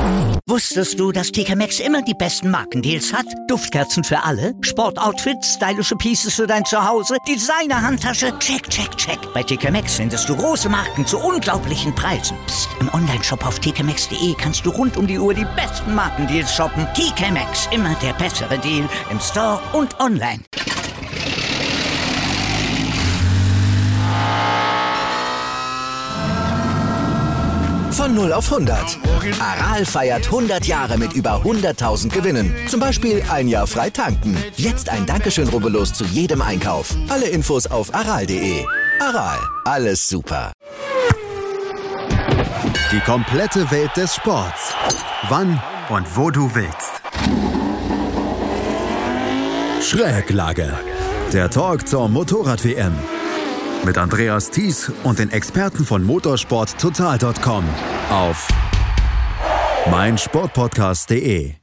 Wusstest du, dass TK Maxx immer die besten Markendeals hat? Duftkerzen für alle, Sportoutfits, stylische Pieces für dein Zuhause, Designer-Handtasche, check, check, check. Bei TK Maxx findest du große Marken zu unglaublichen Preisen. Psst. Im Onlineshop auf tkmaxx.de kannst du rund um die Uhr die besten Markendeals shoppen. TK Maxx, immer der bessere Deal im Store und online. Von 0 auf 100. Aral feiert 100 Jahre mit über 100.000 Gewinnen. Zum Beispiel ein Jahr frei tanken. Jetzt ein Dankeschön, rubbellos zu jedem Einkauf. Alle Infos auf aral.de. Aral, alles super. Die komplette Welt des Sports. Wann und wo du willst. Schräglage. Der Talk zur Motorrad-WM. Mit Andreas Thies und den Experten von motorsporttotal.com auf meinsportpodcast.de.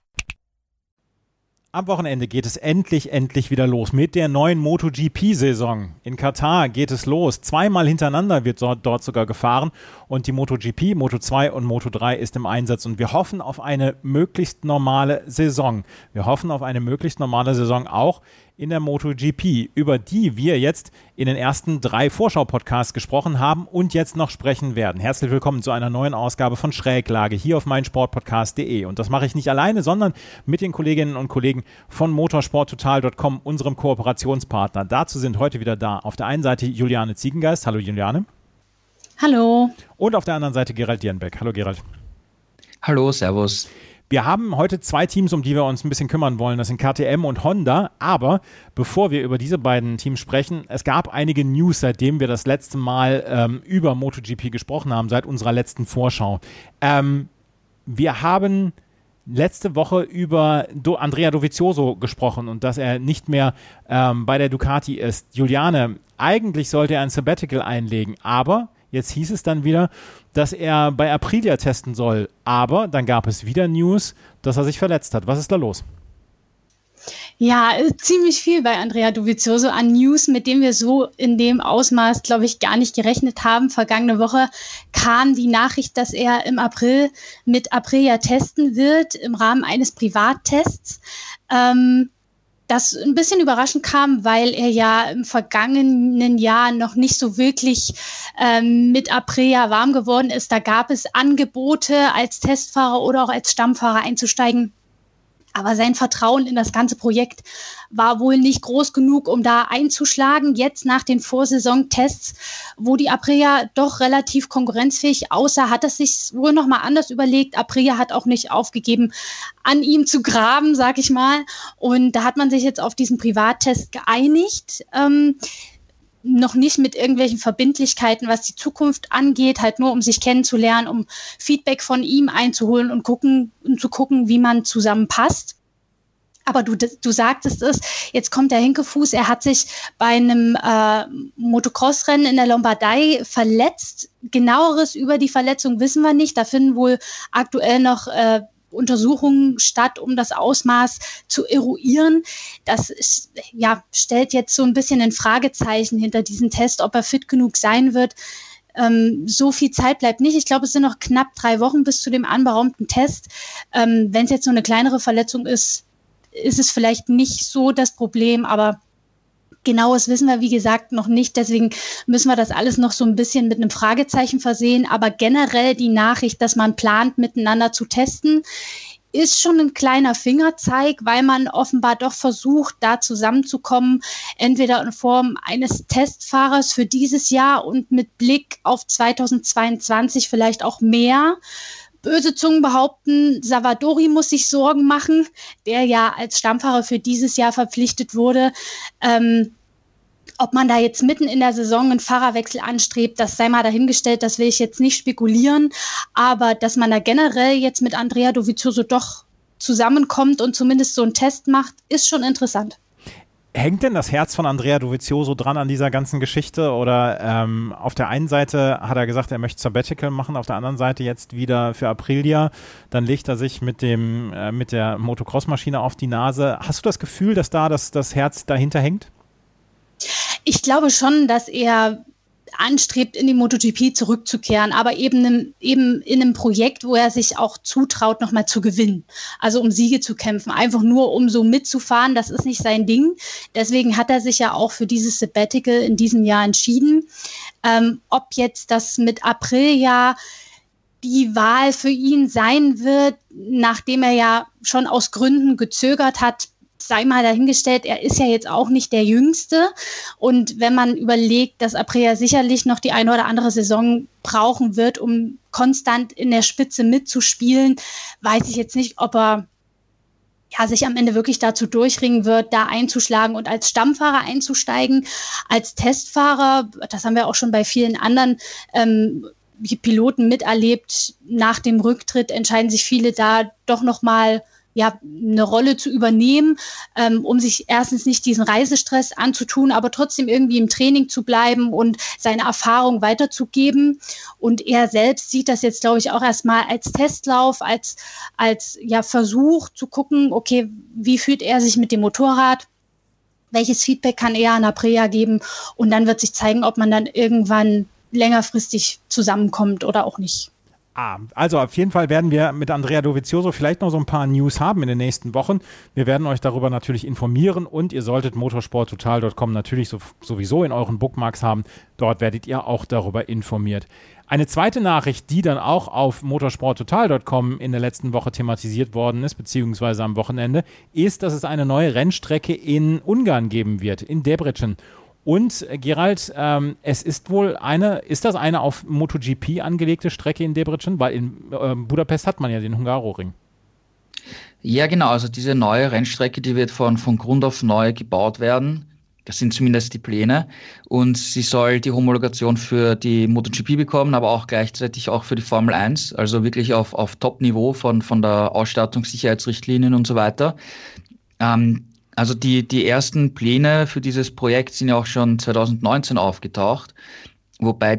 Am Wochenende geht es endlich wieder los mit der neuen MotoGP-Saison. In Katar geht es los. Zweimal hintereinander wird dort sogar gefahren und die MotoGP, Moto2 und Moto3 ist im Einsatz und wir hoffen auf eine möglichst normale Saison. Wir hoffen auf eine möglichst normale Saison auch in der MotoGP, über die wir jetzt in den ersten 3 Vorschau-Podcasts gesprochen haben und jetzt noch sprechen werden. Herzlich willkommen zu einer neuen Ausgabe von Schräglage hier auf meinsportpodcast.de. Und das mache ich nicht alleine, sondern mit den Kolleginnen und Kollegen von motorsporttotal.com, unserem Kooperationspartner. Dazu sind heute wieder da auf der einen Seite Juliane Ziegengeist. Hallo Juliane. Hallo. Und auf der anderen Seite Gerald Dierenbeck. Hallo Gerald. Hallo, servus. Wir haben heute 2 Teams, um die wir uns ein bisschen kümmern wollen. Das sind KTM und Honda. Aber bevor wir über diese beiden Teams sprechen, es gab einige News, seitdem wir das letzte Mal über MotoGP gesprochen haben, seit unserer letzten Vorschau. Wir haben letzte Woche über Andrea Dovizioso gesprochen und dass er nicht mehr bei der Ducati ist. Juliane, eigentlich sollte er ein Sabbatical einlegen, aber jetzt hieß es dann wieder, dass er bei Aprilia testen soll. Aber dann gab es wieder News, dass er sich verletzt hat. Was ist da los? Ja, ziemlich viel bei Andrea Dovizioso an News, mit dem wir so in dem Ausmaß, glaube ich, gar nicht gerechnet haben. Vergangene Woche kam die Nachricht, dass er im April mit Aprilia testen wird, im Rahmen eines Privattests. Das ein bisschen überraschend kam, weil er ja im vergangenen Jahr noch nicht so wirklich mit Aprilia warm geworden ist. Da gab es Angebote, als Testfahrer oder auch als Stammfahrer einzusteigen. Aber sein Vertrauen in das ganze Projekt war wohl nicht groß genug, um da einzuschlagen. Jetzt nach den Vorsaisontests, wo die Aprilia doch relativ konkurrenzfähig aussah, hat es sich wohl nochmal anders überlegt. Aprilia hat auch nicht aufgegeben, an ihm zu graben, sag ich mal. Und da hat man sich jetzt auf diesen Privattest geeinigt. Noch nicht mit irgendwelchen Verbindlichkeiten, was die Zukunft angeht, halt nur um sich kennenzulernen, um Feedback von ihm einzuholen und zu gucken, wie man zusammenpasst. Aber du sagtest es, jetzt kommt der Hinkefuß, er hat sich bei einem Motocross-Rennen in der Lombardei verletzt. Genaueres über die Verletzung wissen wir nicht, da finden wohl aktuell noch Untersuchungen statt, um das Ausmaß zu eruieren. Das stellt jetzt so ein bisschen ein Fragezeichen hinter diesem Test, ob er fit genug sein wird. So viel Zeit bleibt nicht. Ich glaube, es sind noch knapp 3 Wochen bis zu dem anberaumten Test. Wenn es jetzt so eine kleinere Verletzung ist, ist es vielleicht nicht so das Problem, aber Genaues wissen wir, wie gesagt, noch nicht. Deswegen müssen wir das alles noch so ein bisschen mit einem Fragezeichen versehen. Aber generell die Nachricht, dass man plant, miteinander zu testen, ist schon ein kleiner Fingerzeig, weil man offenbar doch versucht, da zusammenzukommen, entweder in Form eines Testfahrers für dieses Jahr und mit Blick auf 2022 vielleicht auch mehr. Böse Zungen behaupten, Savadori muss sich Sorgen machen, der ja als Stammfahrer für dieses Jahr verpflichtet wurde. Ob man da jetzt mitten in der Saison einen Fahrerwechsel anstrebt, das sei mal dahingestellt, das will ich jetzt nicht spekulieren. Aber dass man da generell jetzt mit Andrea Dovizioso doch zusammenkommt und zumindest so einen Test macht, ist schon interessant. Hängt denn das Herz von Andrea Dovizioso dran an dieser ganzen Geschichte? Oder auf der einen Seite hat er gesagt, er möchte Sabbatical machen, auf der anderen Seite jetzt wieder für Aprilia. Dann legt er sich mit der Motocross-Maschine auf die Nase. Hast du das Gefühl, dass da das Herz dahinter hängt? Ich glaube schon, dass er anstrebt, in die MotoGP zurückzukehren, aber eben in einem Projekt, wo er sich auch zutraut, nochmal zu gewinnen. Also um Siege zu kämpfen, einfach nur um so mitzufahren, das ist nicht sein Ding. Deswegen hat er sich ja auch für dieses Sabbatical in diesem Jahr entschieden. Ob jetzt das mit Aprilia die Wahl für ihn sein wird, nachdem er ja schon aus Gründen gezögert hat, sei mal dahingestellt, er ist ja jetzt auch nicht der Jüngste. Und wenn man überlegt, dass Aprilia sicherlich noch die eine oder andere Saison brauchen wird, um konstant in der Spitze mitzuspielen, weiß ich jetzt nicht, ob er sich am Ende wirklich dazu durchringen wird, da einzuschlagen und als Stammfahrer einzusteigen. Als Testfahrer, das haben wir auch schon bei vielen anderen Piloten miterlebt, nach dem Rücktritt entscheiden sich viele da doch nochmal eine Rolle zu übernehmen, um sich erstens nicht diesen Reisestress anzutun, aber trotzdem irgendwie im Training zu bleiben und seine Erfahrung weiterzugeben. Und er selbst sieht das jetzt, glaube ich, auch erstmal als Testlauf, als Versuch zu gucken, okay, wie fühlt er sich mit dem Motorrad? Welches Feedback kann er an Aprilia geben? Und dann wird sich zeigen, ob man dann irgendwann längerfristig zusammenkommt oder auch nicht. Also auf jeden Fall werden wir mit Andrea Dovizioso vielleicht noch so ein paar News haben in den nächsten Wochen. Wir werden euch darüber natürlich informieren und ihr solltet motorsporttotal.com natürlich sowieso in euren Bookmarks haben. Dort werdet ihr auch darüber informiert. Eine zweite Nachricht, die dann auch auf motorsporttotal.com in der letzten Woche thematisiert worden ist, beziehungsweise am Wochenende, ist, dass es eine neue Rennstrecke in Ungarn geben wird, in Debrecen. Und Gerald, es ist das eine auf MotoGP angelegte Strecke in Debrecen? Weil in Budapest hat man ja den Hungaroring. Ja, genau. Also diese neue Rennstrecke, die wird von Grund auf neu gebaut werden. Das sind zumindest die Pläne. Und sie soll die Homologation für die MotoGP bekommen, aber auch gleichzeitig auch für die Formel 1. Also wirklich auf Top-Niveau von der Ausstattung, Sicherheitsrichtlinien und so weiter. Also die ersten Pläne für dieses Projekt sind ja auch schon 2019 aufgetaucht, wobei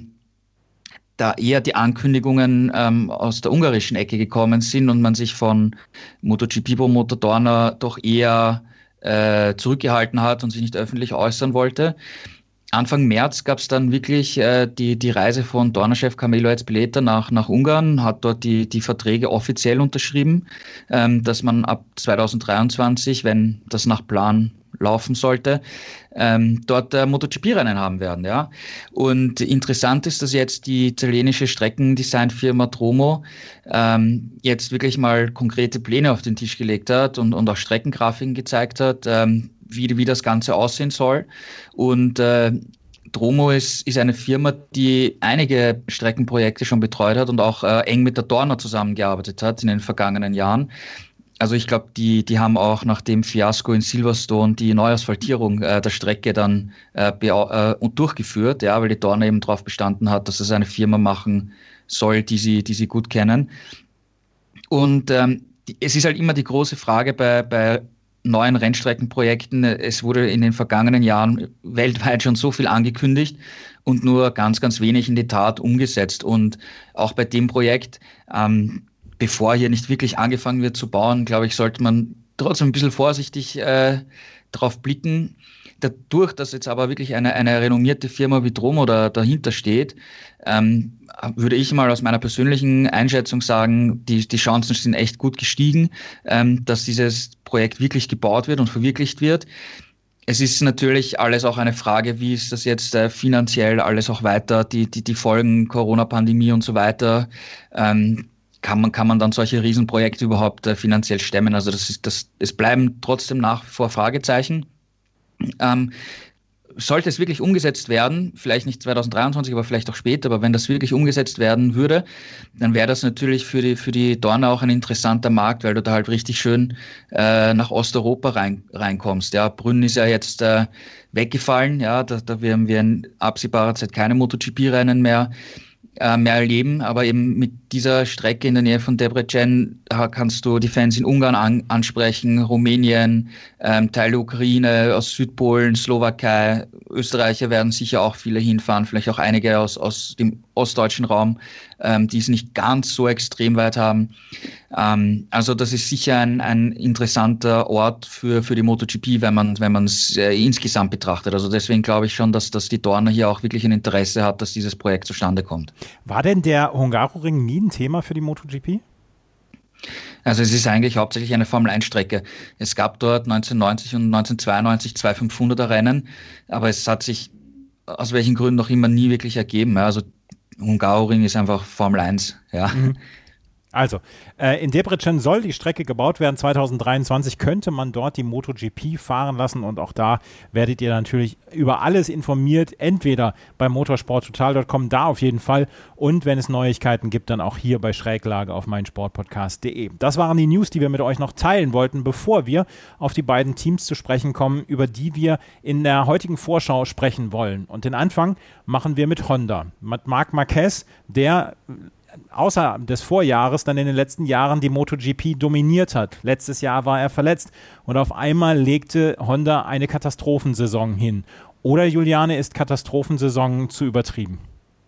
da eher die Ankündigungen aus der ungarischen Ecke gekommen sind und man sich von MotoGP-Promoter Dorna doch eher zurückgehalten hat und sich nicht öffentlich äußern wollte. Anfang März gab es dann wirklich die Reise von Dorna-Chef Carmelo Ezpeleta nach Ungarn, hat dort die Verträge offiziell unterschrieben, dass man ab 2023, wenn das nach Plan laufen sollte, dort MotoGP-Rennen haben werden. Ja. Und interessant ist, dass jetzt die italienische Streckendesignfirma Dromo jetzt wirklich mal konkrete Pläne auf den Tisch gelegt hat und auch Streckengrafiken gezeigt hat, wie das Ganze aussehen soll. Und Dromo ist eine Firma, die einige Streckenprojekte schon betreut hat und auch eng mit der Dorna zusammengearbeitet hat in den vergangenen Jahren. Also ich glaube, die haben auch nach dem Fiasko in Silverstone die Neuasphaltierung der Strecke dann durchgeführt, ja, weil die Dorna eben darauf bestanden hat, dass es eine Firma machen soll, die sie gut kennen. Und es ist halt immer die große Frage bei neuen Rennstreckenprojekten. Es wurde in den vergangenen Jahren weltweit schon so viel angekündigt und nur ganz, ganz wenig in die Tat umgesetzt. Und auch bei dem Projekt, bevor hier nicht wirklich angefangen wird zu bauen, glaube ich, sollte man trotzdem ein bisschen vorsichtig drauf blicken. Dadurch, dass jetzt aber wirklich eine renommierte Firma wie Dromo dahinter steht, würde ich mal aus meiner persönlichen Einschätzung sagen, die Chancen sind echt gut gestiegen, dass dieses Projekt wirklich gebaut wird und verwirklicht wird. Es ist natürlich alles auch eine Frage, wie ist das jetzt finanziell alles auch weiter, die Folgen Corona-Pandemie und so weiter, kann man dann solche Riesenprojekte überhaupt finanziell stemmen? Also es bleiben trotzdem nach wie vor Fragezeichen. Sollte es wirklich umgesetzt werden, vielleicht nicht 2023, aber vielleicht auch später, aber wenn das wirklich umgesetzt werden würde, dann wäre das natürlich für die Dorna auch ein interessanter Markt, weil du da halt richtig schön nach Osteuropa reinkommst. Ja, Brünn ist ja jetzt weggefallen, ja, da werden wir in absehbarer Zeit keine MotoGP-Rennen mehr erleben, aber eben mit dieser Strecke in der Nähe von Debrecen kannst du die Fans in Ungarn ansprechen, Rumänien, Teil der Ukraine, aus Südpolen, Slowakei, Österreicher werden sicher auch viele hinfahren, vielleicht auch einige aus dem ostdeutschen Raum, die es nicht ganz so extrem weit haben. Also das ist sicher ein interessanter Ort für die MotoGP, wenn man es insgesamt betrachtet. Also deswegen glaube ich schon, dass die Dorna hier auch wirklich ein Interesse hat, dass dieses Projekt zustande kommt. War denn der Hungaroring nie ein Thema für die MotoGP? Also es ist eigentlich hauptsächlich eine Formel-1-Strecke. Es gab dort 1990 und 1992 2 500er Rennen, aber es hat sich aus welchen Gründen noch immer nie wirklich ergeben. Also Hungaroring ist einfach Formel 1. Ja. Mhm. Also, in Debrecen soll die Strecke gebaut werden. 2023 könnte man dort die MotoGP fahren lassen und auch da werdet ihr natürlich über alles informiert, entweder bei motorsporttotal.com, da auf jeden Fall, und wenn es Neuigkeiten gibt, dann auch hier bei Schräglage auf meinsportpodcast.de. Das waren die News, die wir mit euch noch teilen wollten, bevor wir auf die beiden Teams zu sprechen kommen, über die wir in der heutigen Vorschau sprechen wollen. Und den Anfang machen wir mit Honda. Mit Marc Marquez, der außer des Vorjahres dann in den letzten Jahren die MotoGP dominiert hat. Letztes Jahr war er verletzt und auf einmal legte Honda eine Katastrophensaison hin. Oder, Juliane, ist Katastrophensaison zu übertrieben?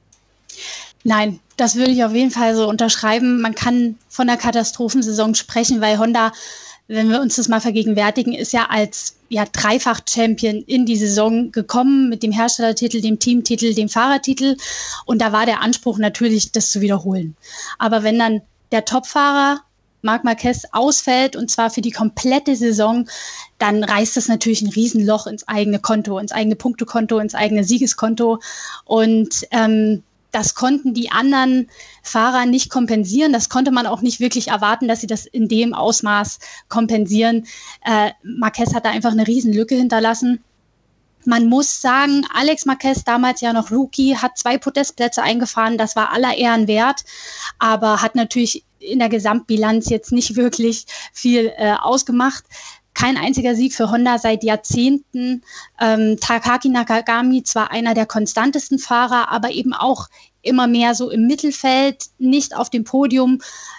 Nein, das würde ich auf jeden Fall so unterschreiben. Man kann von einer Katastrophensaison sprechen, weil Honda, wenn wir uns das mal vergegenwärtigen, ist ja als Dreifach-Champion in die Saison gekommen mit dem Herstellertitel, dem Teamtitel, dem Fahrertitel. Und da war der Anspruch natürlich, das zu wiederholen. Aber wenn dann der Topfahrer Marc Marquez ausfällt, und zwar für die komplette Saison, dann reißt das natürlich ein Riesenloch ins eigene Konto, ins eigene Punktekonto, ins eigene Siegeskonto. Und das konnten die anderen Fahrer nicht kompensieren. Das konnte man auch nicht wirklich erwarten, dass sie das in dem Ausmaß kompensieren. Marquez hat da einfach eine Riesenlücke hinterlassen. Man muss sagen, Alex Marquez, damals ja noch Rookie, hat 2 Podestplätze eingefahren. Das war aller Ehren wert, aber hat natürlich in der Gesamtbilanz jetzt nicht wirklich viel ausgemacht. Kein einziger Sieg für Honda seit Jahrzehnten. Takaki Nakagami, zwar einer der konstantesten Fahrer, aber eben auch immer mehr so im Mittelfeld, nicht auf dem Podium.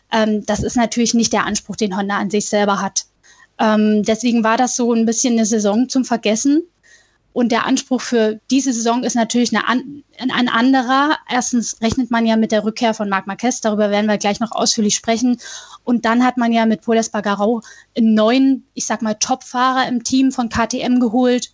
Das ist natürlich nicht der Anspruch, den Honda an sich selber hat. Deswegen war das so ein bisschen eine Saison zum Vergessen. Und der Anspruch für diese Saison ist natürlich ein anderer. Erstens rechnet man ja mit der Rückkehr von Marc Marquez, darüber werden wir gleich noch ausführlich sprechen. Und dann hat man ja mit Pol Espargaró einen neuen, ich sag mal, Topfahrer im Team von KTM geholt,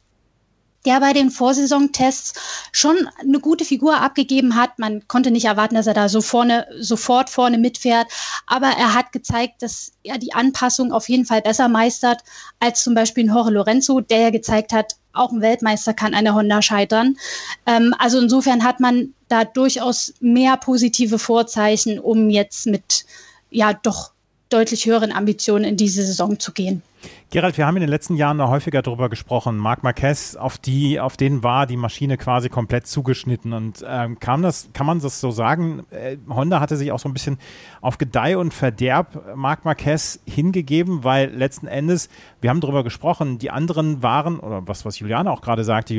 der bei den Vorsaisontests schon eine gute Figur abgegeben hat. Man konnte nicht erwarten, dass er da sofort vorne mitfährt, aber er hat gezeigt, dass er die Anpassung auf jeden Fall besser meistert als zum Beispiel ein Jorge Lorenzo, der ja gezeigt hat, auch ein Weltmeister kann an der Honda scheitern. Also insofern hat man da durchaus mehr positive Vorzeichen, um jetzt mit doch deutlich höheren Ambitionen in diese Saison zu gehen. Gerald, wir haben in den letzten Jahren noch häufiger darüber gesprochen. Marc Marquez, auf den war die Maschine quasi komplett zugeschnitten. Und kann man das so sagen? Honda hatte sich auch so ein bisschen auf Gedeih und Verderb Marc Marquez hingegeben, weil letzten Endes, wir haben darüber gesprochen, die anderen waren, oder was Juliane auch gerade sagte,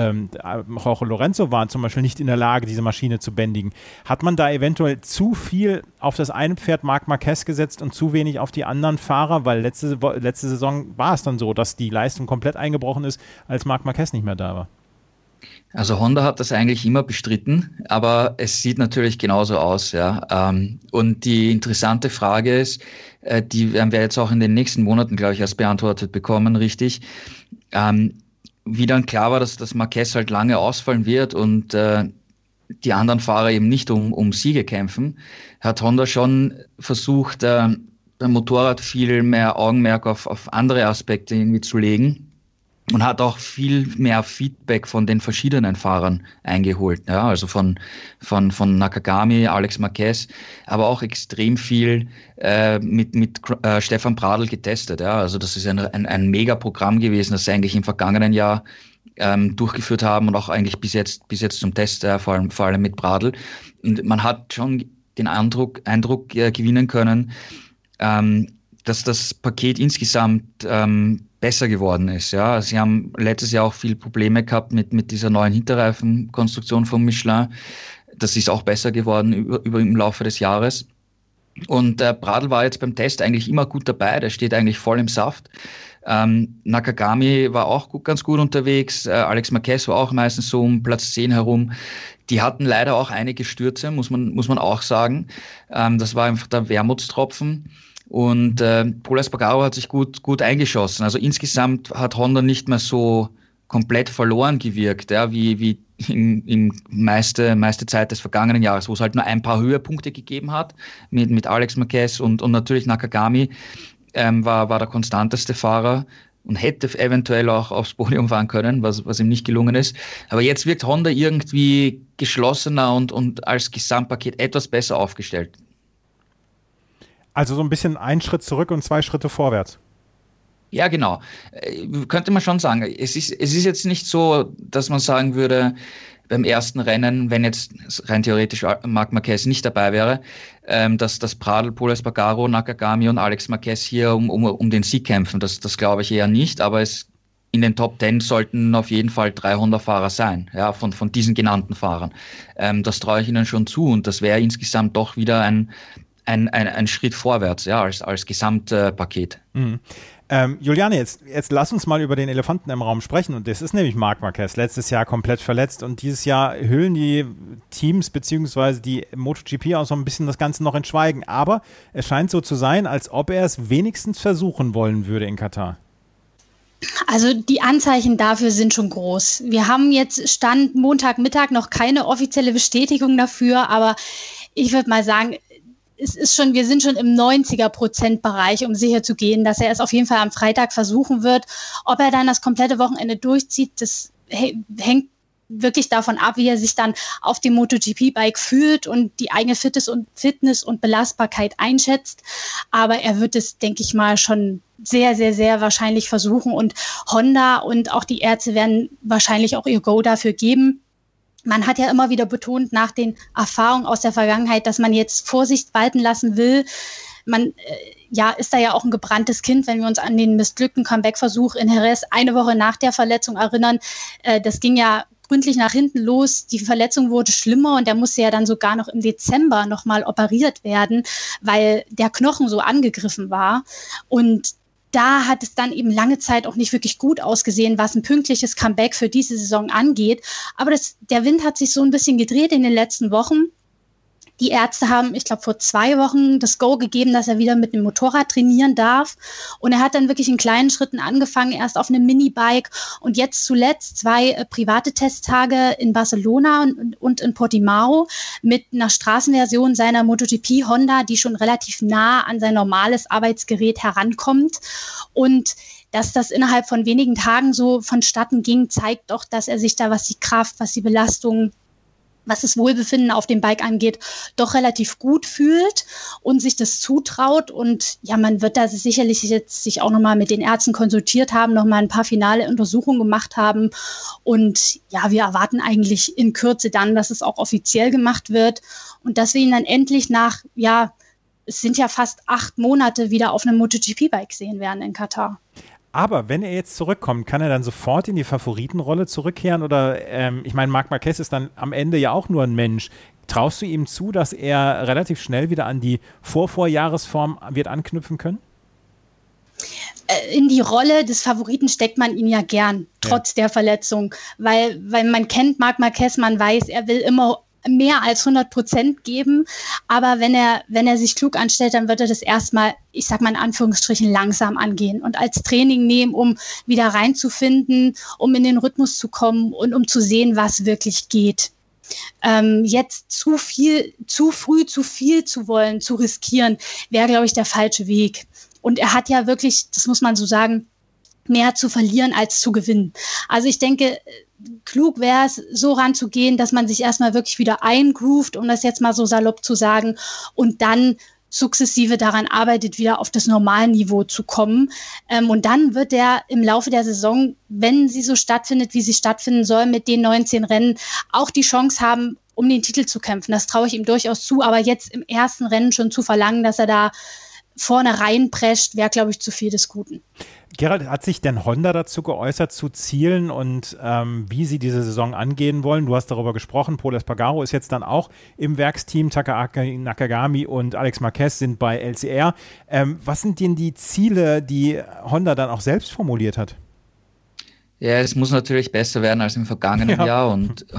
Jorge Lorenzo war zum Beispiel nicht in der Lage, diese Maschine zu bändigen. Hat man da eventuell zu viel auf das eine Pferd Marc Marquez gesetzt und zu wenig auf die anderen Fahrer? Weil letzte Saison war es dann so, dass die Leistung komplett eingebrochen ist, als Marc Marquez nicht mehr da war. Also Honda hat das eigentlich immer bestritten, aber es sieht natürlich genauso aus, ja. Und die interessante Frage ist, die werden wir jetzt auch in den nächsten Monaten, glaube ich, erst beantwortet bekommen, richtig. Wie dann klar war, dass Marquez halt lange ausfallen wird und die anderen Fahrer eben nicht um Siege kämpfen, hat Honda schon versucht, beim Motorrad viel mehr Augenmerk auf andere Aspekte irgendwie zu legen und hat auch viel mehr Feedback von den verschiedenen Fahrern eingeholt. Ja, also von Nakagami, Alex Marquez, aber auch extrem viel mit Stefan Bradl getestet. Ja, also das ist ein Mega-Programm gewesen, das sie eigentlich im vergangenen Jahr durchgeführt haben und auch eigentlich bis jetzt zum Test, vor allem mit Bradl. Und man hat schon den Eindruck gewinnen können, dass das Paket insgesamt besser geworden ist. Ja, sie haben letztes Jahr auch viele Probleme gehabt mit dieser neuen Hinterreifenkonstruktion von Michelin. Das ist auch besser geworden im Laufe des Jahres. Und Bradl war jetzt beim Test eigentlich immer gut dabei. Der steht eigentlich voll im Saft. Nakagami war auch ganz gut unterwegs. Alex Marquez war auch meistens so um Platz 10 herum. Die hatten leider auch einige Stürze, muss man auch sagen. Das war einfach der Wermutstropfen. Und Pol Espargaro hat sich gut eingeschossen. Also insgesamt hat Honda nicht mehr so komplett verloren gewirkt, ja, wie im meiste Zeit des vergangenen Jahres, wo es halt nur ein paar Höhepunkte gegeben hat, mit Alex Marquez und natürlich Nakagami war der konstanteste Fahrer und hätte eventuell auch aufs Podium fahren können, was ihm nicht gelungen ist. Aber jetzt wirkt Honda irgendwie geschlossener und als Gesamtpaket etwas besser aufgestellt. Also so ein bisschen ein Schritt zurück und 2 Schritte vorwärts. Ja, genau. Könnte man schon sagen. Es ist jetzt nicht so, dass man sagen würde, beim ersten Rennen, wenn jetzt rein theoretisch Marc Marquez nicht dabei wäre, dass Pradl, Pol Espargaro, Nakagami und Alex Marquez hier um den Sieg kämpfen. Das glaube ich eher nicht, aber in den Top 10 sollten auf jeden Fall 3 Honda-Fahrer sein, ja, von diesen genannten Fahrern. Das traue ich ihnen schon zu und das wäre insgesamt doch wieder ein Schritt vorwärts, ja, als Gesamtpaket. Mhm. Juliane, jetzt lass uns mal über den Elefanten im Raum sprechen und das ist nämlich Marc Marquez, letztes Jahr komplett verletzt und dieses Jahr hüllen die Teams bzw. die MotoGP auch so ein bisschen das Ganze noch in Schweigen, aber es scheint so zu sein, als ob er es wenigstens versuchen wollen würde in Katar. Also die Anzeichen dafür sind schon groß. Wir haben jetzt Stand Montagmittag noch keine offizielle Bestätigung dafür, aber ich würde mal sagen, wir sind schon im 90er-Prozent-Bereich, um sicher zu gehen, dass er es auf jeden Fall am Freitag versuchen wird. Ob er dann das komplette Wochenende durchzieht, das hängt wirklich davon ab, wie er sich dann auf dem MotoGP-Bike fühlt und die eigene Fitness und Belastbarkeit einschätzt. Aber er wird es, denke ich mal, schon sehr, sehr, sehr wahrscheinlich versuchen. Und Honda und auch die Ärzte werden wahrscheinlich auch ihr Go dafür geben. Man hat ja immer wieder betont nach den Erfahrungen aus der Vergangenheit, dass man jetzt Vorsicht walten lassen will. Man ist da ja auch ein gebranntes Kind, wenn wir uns an den missglückten Comeback-Versuch in Jerez eine Woche nach der Verletzung erinnern. Das ging ja gründlich nach hinten los. Die Verletzung wurde schlimmer und der musste ja dann sogar noch im Dezember nochmal operiert werden, weil der Knochen so angegriffen war. Und da hat es dann eben lange Zeit auch nicht wirklich gut ausgesehen, was ein pünktliches Comeback für diese Saison angeht. Aber der Wind hat sich so ein bisschen gedreht in den letzten Wochen. Die Ärzte haben, ich glaube, vor 2 Wochen das Go gegeben, dass er wieder mit dem Motorrad trainieren darf. Und er hat dann wirklich in kleinen Schritten angefangen, erst auf einem Minibike und jetzt zuletzt 2 private Testtage in Barcelona und in Portimao mit einer Straßenversion seiner MotoGP Honda, die schon relativ nah an sein normales Arbeitsgerät herankommt. Und dass das innerhalb von wenigen Tagen so vonstatten ging, zeigt doch, dass er sich da, was die Kraft, was die Belastung, was das Wohlbefinden auf dem Bike angeht, doch relativ gut fühlt und sich das zutraut. Und ja, man wird da sicherlich jetzt sich auch nochmal mit den Ärzten konsultiert haben, nochmal ein paar finale Untersuchungen gemacht haben. Und ja, wir erwarten eigentlich in Kürze dann, dass es auch offiziell gemacht wird und dass wir ihn dann endlich es sind ja fast 8 Monate wieder auf einem MotoGP-Bike sehen werden in Katar. Aber wenn er jetzt zurückkommt, kann er dann sofort in die Favoritenrolle zurückkehren? Oder, ich meine, Marc Marquez ist dann am Ende ja auch nur ein Mensch. Traust du ihm zu, dass er relativ schnell wieder an die Vorjahresform wird anknüpfen können? In die Rolle des Favoriten steckt man ihn ja gern, trotz der Verletzung. Weil man kennt Marc Marquez, man weiß, er will immer mehr als 100% geben, aber wenn er sich klug anstellt, dann wird er das erstmal, ich sag mal in Anführungsstrichen, langsam angehen und als Training nehmen, um wieder reinzufinden, um in den Rhythmus zu kommen und um zu sehen, was wirklich geht. Jetzt zu früh zu viel zu wollen, zu riskieren, wäre, glaube ich, der falsche Weg. Und er hat ja wirklich, das muss man so sagen, mehr zu verlieren als zu gewinnen. Also ich denke, klug wäre es, so ranzugehen, dass man sich erstmal wirklich wieder eingroovt, um das jetzt mal so salopp zu sagen, und dann sukzessive daran arbeitet, wieder auf das Normalniveau zu kommen. Und dann wird er im Laufe der Saison, wenn sie so stattfindet, wie sie stattfinden soll, mit den 19 Rennen auch die Chance haben, um den Titel zu kämpfen. Das traue ich ihm durchaus zu, aber jetzt im ersten Rennen schon zu verlangen, dass er da vorne reinprescht, wäre, glaube ich, zu viel des Guten. Gerald, hat sich denn Honda dazu geäußert, zu Zielen und wie sie diese Saison angehen wollen? Du hast darüber gesprochen, Pol Espargaro ist jetzt dann auch im Werksteam, Takaki Nakagami und Alex Marquez sind bei LCR. Was sind denn die Ziele, die Honda dann auch selbst formuliert hat? Ja, es muss natürlich besser werden als im vergangenen Jahr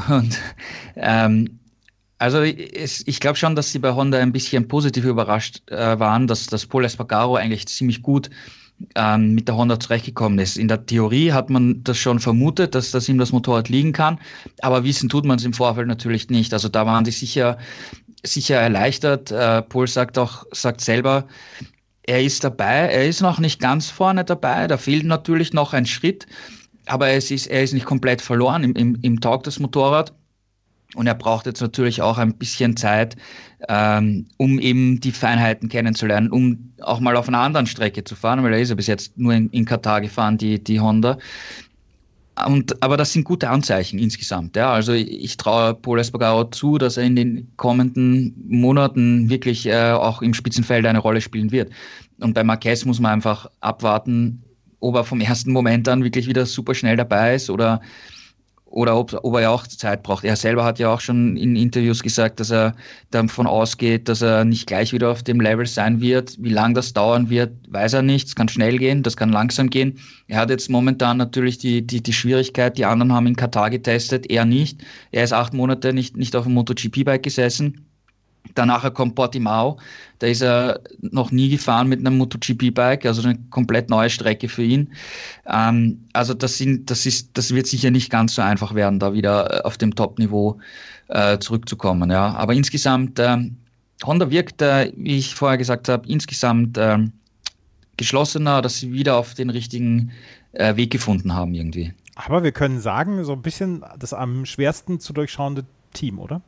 also ich glaube schon, dass sie bei Honda ein bisschen positiv überrascht waren, dass Pol Espargaro eigentlich ziemlich gut mit der Honda zurechtgekommen ist. In der Theorie hat man das schon vermutet, dass ihm das Motorrad liegen kann, aber wissen tut man es im Vorfeld natürlich nicht. Also da waren die sicher erleichtert. Pol sagt selber, er ist dabei, er ist noch nicht ganz vorne dabei, da fehlt natürlich noch ein Schritt, aber er ist nicht komplett verloren, im taugt das Motorrad. Und er braucht jetzt natürlich auch ein bisschen Zeit, um eben die Feinheiten kennenzulernen, um auch mal auf einer anderen Strecke zu fahren, weil er ist ja bis jetzt nur in Katar gefahren, die Honda. Aber das sind gute Anzeichen insgesamt. Ja. Also ich traue Pol Espargaro zu, dass er in den kommenden Monaten wirklich auch im Spitzenfeld eine Rolle spielen wird. Und bei Marquez muss man einfach abwarten, ob er vom ersten Moment an wirklich wieder super schnell dabei ist oder ob er ja auch Zeit braucht. Er selber hat ja auch schon in Interviews gesagt, dass er davon ausgeht, dass er nicht gleich wieder auf dem Level sein wird. Wie lange das dauern wird, weiß er nicht. Es kann schnell gehen, das kann langsam gehen. Er hat jetzt momentan natürlich die Schwierigkeit, die anderen haben in Katar getestet, er nicht. Er ist 8 Monate nicht auf dem MotoGP-Bike gesessen. Danach kommt Portimao, da ist er noch nie gefahren mit einem MotoGP-Bike, also eine komplett neue Strecke für ihn. Also das wird sicher nicht ganz so einfach werden, da wieder auf dem Top-Niveau zurückzukommen. Ja. Aber insgesamt, Honda wirkt, wie ich vorher gesagt habe, insgesamt geschlossener, dass sie wieder auf den richtigen Weg gefunden haben irgendwie. Aber wir können sagen, so ein bisschen das am schwersten zu durchschauende Team, oder?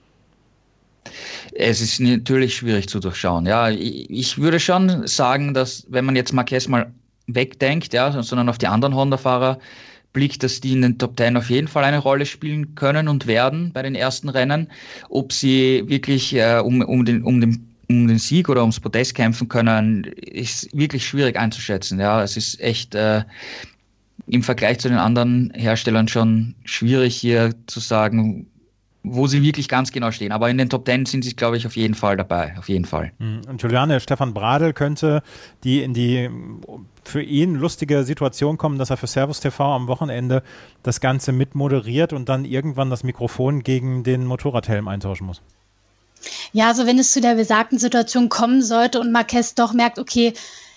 Es ist natürlich schwierig zu durchschauen. Ja, ich würde schon sagen, dass wenn man jetzt Marquez mal wegdenkt, ja, sondern auf die anderen Honda-Fahrer blickt, dass die in den Top 10 auf jeden Fall eine Rolle spielen können und werden bei den ersten Rennen. Ob sie wirklich um den Sieg oder ums Podest kämpfen können, ist wirklich schwierig einzuschätzen. Ja, es ist echt im Vergleich zu den anderen Herstellern schon schwierig hier zu sagen, wo sie wirklich ganz genau stehen. Aber in den Top 10 sind sie, glaube ich, auf jeden Fall dabei. Auf jeden Fall. Und Juliane, Stefan Bradl könnte in die für ihn lustige Situation kommen, dass er für Servus TV am Wochenende das Ganze mitmoderiert und dann irgendwann das Mikrofon gegen den Motorradhelm eintauschen muss. Ja, also wenn es zu der besagten Situation kommen sollte und Marquez doch merkt, okay,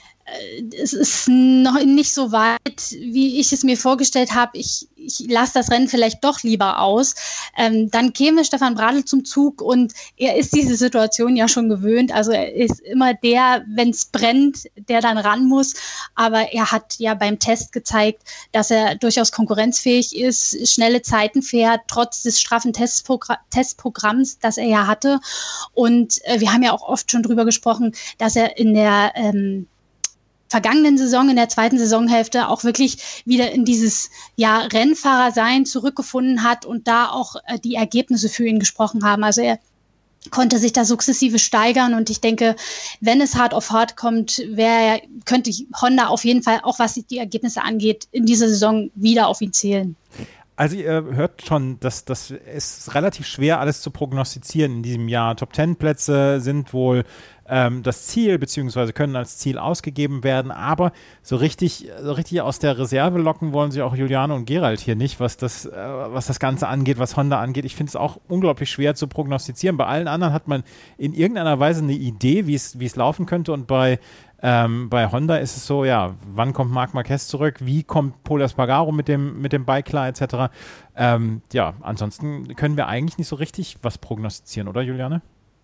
es ist noch nicht so weit, wie ich es mir vorgestellt habe. Ich lasse das Rennen vielleicht doch lieber aus. Dann käme Stefan Bradl zum Zug und er ist diese Situation ja schon gewöhnt. Also er ist immer der, wenn es brennt, der dann ran muss. Aber er hat ja beim Test gezeigt, dass er durchaus konkurrenzfähig ist, schnelle Zeiten fährt, trotz des straffen Testprogramms, das er ja hatte. Und wir haben ja auch oft schon drüber gesprochen, dass er in der vergangenen Saison, in der zweiten Saisonhälfte auch wirklich wieder in dieses Rennfahrersein zurückgefunden hat und da auch die Ergebnisse für ihn gesprochen haben. Also er konnte sich da sukzessive steigern und ich denke, wenn es hart auf hart kommt, könnte Honda auf jeden Fall, auch was die Ergebnisse angeht, in dieser Saison wieder auf ihn zählen. Also ihr hört schon, dass das ist relativ schwer, alles zu prognostizieren in diesem Jahr. Top-10-Plätze sind wohl das Ziel, beziehungsweise können als Ziel ausgegeben werden, aber so richtig aus der Reserve locken wollen sie auch Juliane und Gerald hier nicht, was das Ganze angeht, was Honda angeht. Ich finde es auch unglaublich schwer zu prognostizieren. Bei allen anderen hat man in irgendeiner Weise eine Idee, wie es laufen könnte und bei Honda ist es so, ja, wann kommt Marc Marquez zurück, wie kommt Pol Espargaro mit dem Bike klar, etc. Ansonsten können wir eigentlich nicht so richtig was prognostizieren, oder Juliane?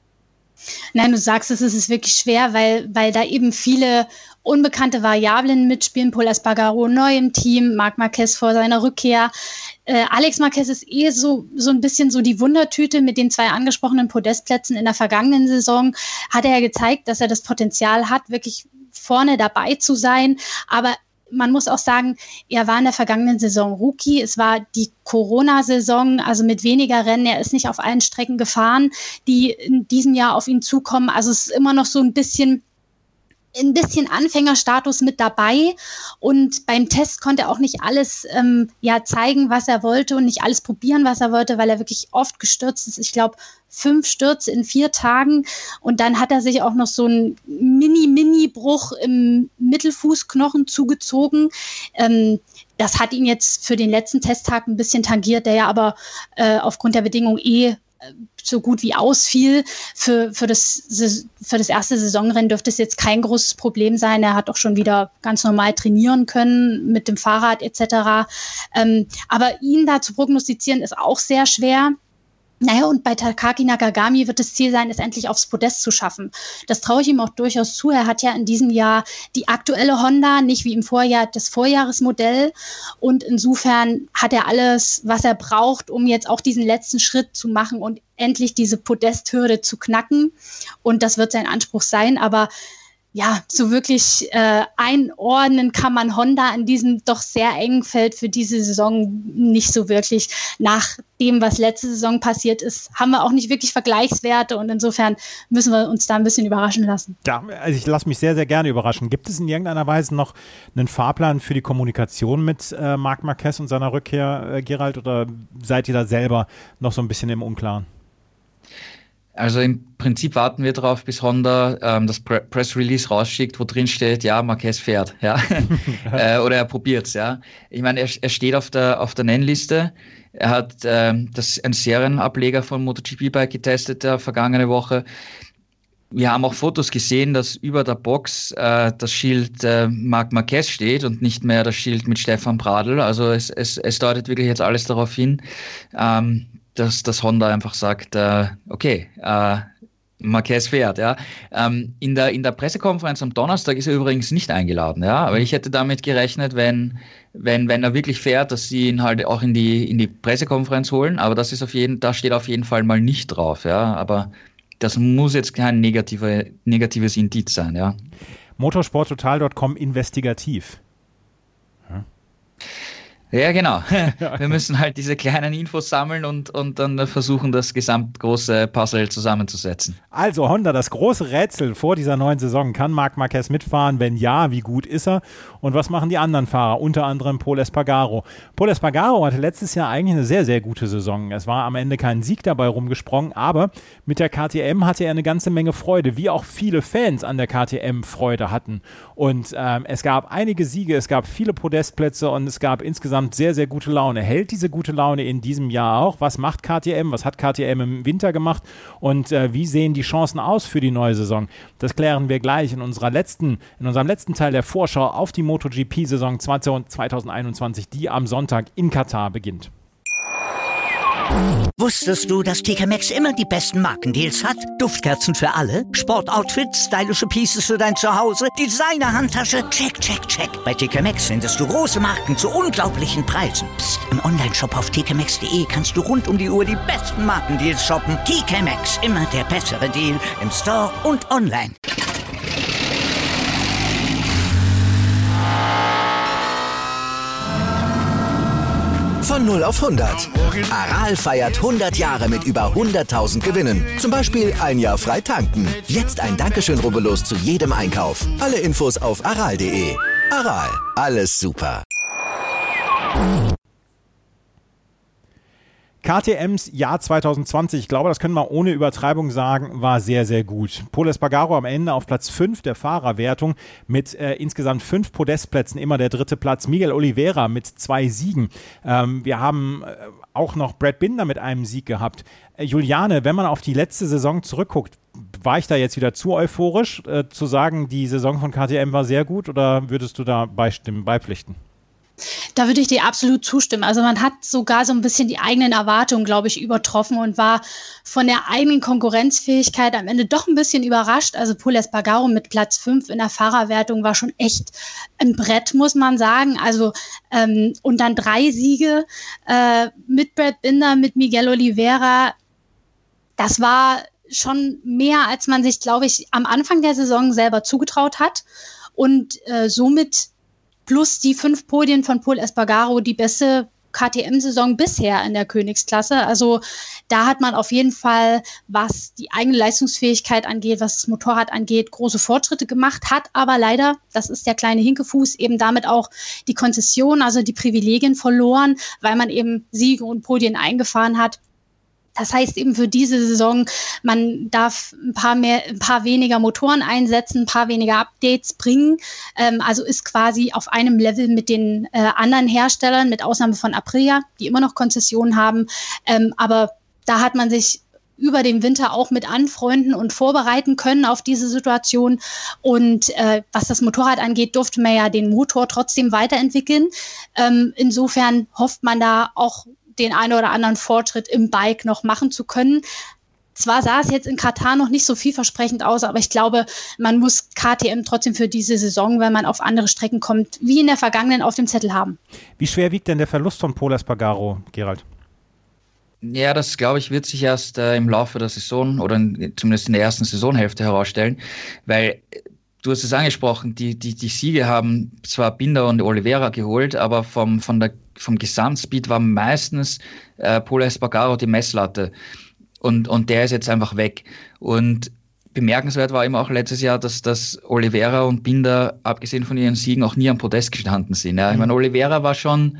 Nein, du sagst es ist wirklich schwer, weil da eben viele unbekannte Variablen mitspielen. Pol Espargaro neu im Team, Marc Marquez vor seiner Rückkehr. Alex Marquez ist so ein bisschen so die Wundertüte mit den 2 angesprochenen Podestplätzen in der vergangenen Saison. Hat er ja gezeigt, dass er das Potenzial hat, wirklich vorne dabei zu sein. Aber man muss auch sagen, er war in der vergangenen Saison Rookie. Es war die Corona-Saison, also mit weniger Rennen. Er ist nicht auf allen Strecken gefahren, die in diesem Jahr auf ihn zukommen. Also es ist immer noch so ein bisschen Anfängerstatus mit dabei und beim Test konnte er auch nicht alles zeigen, was er wollte und nicht alles probieren, was er wollte, weil er wirklich oft gestürzt ist. Ich glaube, 5 Stürze in 4 Tagen und dann hat er sich auch noch so einen Mini-Bruch im Mittelfußknochen zugezogen. Das hat ihn jetzt für den letzten Testtag ein bisschen tangiert, der ja aber aufgrund der Bedingungen so gut wie ausfiel. Für das erste Saisonrennen dürfte es jetzt kein großes Problem sein. Er hat auch schon wieder ganz normal trainieren können mit dem Fahrrad etc. Aber ihn da zu prognostizieren ist auch sehr schwer. Naja, und bei Takaki Nakagami wird das Ziel sein, es endlich aufs Podest zu schaffen. Das traue ich ihm auch durchaus zu. Er hat ja in diesem Jahr die aktuelle Honda, nicht wie im Vorjahr das Vorjahresmodell. Und insofern hat er alles, was er braucht, um jetzt auch diesen letzten Schritt zu machen und endlich diese Podesthürde zu knacken. Und das wird sein Anspruch sein. Aber ja, so wirklich einordnen kann man Honda in diesem doch sehr engen Feld für diese Saison nicht so wirklich. Nach dem, was letzte Saison passiert ist, haben wir auch nicht wirklich Vergleichswerte und insofern müssen wir uns da ein bisschen überraschen lassen. Ja, also ich lasse mich sehr, sehr gerne überraschen. Gibt es in irgendeiner Weise noch einen Fahrplan für die Kommunikation mit Marc Marquez und seiner Rückkehr, Gerald, oder seid ihr da selber noch so ein bisschen im Unklaren? Also im Prinzip warten wir darauf, bis Honda das Press Release rausschickt, wo drin steht, ja, Marquez fährt, ja, oder er probiert's, ja. Ich meine, er steht auf der Nennliste. Er hat einen Serienableger von MotoGP-Bike getestet der vergangene Woche. Wir haben auch Fotos gesehen, dass über der Box das Schild Marc Marquez steht und nicht mehr das Schild mit Stefan Bradl. Also es deutet wirklich jetzt alles darauf hin, dass Honda einfach sagt, okay, Marquez fährt, ja. In der Pressekonferenz am Donnerstag ist er übrigens nicht eingeladen, ja. Aber ich hätte damit gerechnet, wenn er wirklich fährt, dass sie ihn halt auch in die Pressekonferenz holen. Aber da steht auf jeden Fall mal nicht drauf, ja. Aber das muss jetzt kein negatives Indiz sein, ja. Motorsporttotal.com investigativ. Ja, genau. Wir müssen halt diese kleinen Infos sammeln und dann versuchen, das gesamtgroße Puzzle zusammenzusetzen. Also Honda, das große Rätsel vor dieser neuen Saison. Kann Marc Marquez mitfahren? Wenn ja, wie gut ist er? Und was machen die anderen Fahrer? Unter anderem Pol Espargaro. Pol Espargaro hatte letztes Jahr eigentlich eine sehr, sehr gute Saison. Es war am Ende kein Sieg dabei rumgesprungen, aber mit der KTM hatte er eine ganze Menge Freude, wie auch viele Fans an der KTM Freude hatten. Und es gab einige Siege, es gab viele Podestplätze und es gab insgesamt sehr, sehr gute Laune. Hält diese gute Laune in diesem Jahr auch? Was macht KTM? Was hat KTM im Winter gemacht? Und wie sehen die Chancen aus für die neue Saison? Das klären wir gleich in unserem letzten Teil der Vorschau auf die MotoGP-Saison 2021, die am Sonntag in Katar beginnt. Wusstest du, dass TK Maxx immer die besten Markendeals hat? Duftkerzen für alle, Sportoutfits, stylische Pieces für dein Zuhause, Designer-Handtasche, check, check, check. Bei TK Maxx findest du große Marken zu unglaublichen Preisen. Psst. Im Onlineshop auf tkmaxx.de kannst du rund um die Uhr die besten Markendeals shoppen. TK Maxx, immer der bessere Deal im Store und online. Von 0 auf 100. Aral feiert 100 Jahre mit über 100.000 Gewinnen. Zum Beispiel ein Jahr frei tanken. Jetzt ein Dankeschön, rubbellos zu jedem Einkauf. Alle Infos auf aral.de. Aral, alles super. KTMs Jahr 2020, ich glaube, das können wir ohne Übertreibung sagen, war sehr, sehr gut. Pol Espargaro am Ende auf Platz 5 der Fahrerwertung mit insgesamt 5 Podestplätzen, immer der 3. Platz. Miguel Oliveira mit 2 Siegen. Wir haben auch noch Brad Binder mit einem Sieg gehabt. Juliane, wenn man auf die letzte Saison zurückguckt, war ich da jetzt wieder zu euphorisch, zu sagen, die Saison von KTM war sehr gut, oder würdest du da beipflichten? Da würde ich dir absolut zustimmen. Also man hat sogar so ein bisschen die eigenen Erwartungen, glaube ich, übertroffen und war von der eigenen Konkurrenzfähigkeit am Ende doch ein bisschen überrascht. Also Pol Espargaro mit Platz 5 in der Fahrerwertung war schon echt ein Brett, muss man sagen. Also und dann 3 Siege mit Brad Binder, mit Miguel Oliveira. Das war schon mehr, als man sich, glaube ich, am Anfang der Saison selber zugetraut hat. Und somit plus die 5 Podien von Pol Espargaro die beste KTM-Saison bisher in der Königsklasse. Also da hat man auf jeden Fall, was die eigene Leistungsfähigkeit angeht, was das Motorrad angeht, große Fortschritte gemacht, hat aber leider, das ist der kleine Hinkefuß, eben damit auch die Konzession, also die Privilegien verloren, weil man eben Siege und Podien eingefahren hat, Das heißt eben für diese Saison, man darf ein paar weniger Motoren einsetzen, ein paar weniger Updates bringen. Also ist quasi auf einem Level mit den anderen Herstellern, mit Ausnahme von Aprilia, die immer noch Konzessionen haben. Aber da hat man sich über den Winter auch mit anfreunden und vorbereiten können auf diese Situation. Und was das Motorrad angeht, durfte man ja den Motor trotzdem weiterentwickeln. Insofern hofft man da auch den einen oder anderen Fortschritt im Bike noch machen zu können. Zwar sah es jetzt in Katar noch nicht so vielversprechend aus, aber ich glaube, man muss KTM trotzdem für diese Saison, wenn man auf andere Strecken kommt, wie in der vergangenen auf dem Zettel haben. Wie schwer wiegt denn der Verlust von Pol Espargaro, Gerald? Ja, das, glaube ich, wird sich erst im Laufe der Saison oder zumindest in der ersten Saisonhälfte herausstellen, weil du hast es angesprochen, die Siege haben zwar Binder und Oliveira geholt, aber vom Gesamtspeed war meistens Pol Espargaro die Messlatte und der ist jetzt einfach weg. Und bemerkenswert war eben auch letztes Jahr, dass Oliveira und Binder, abgesehen von ihren Siegen, auch nie am Podest gestanden sind. Ja. Ich meine, Oliveira war schon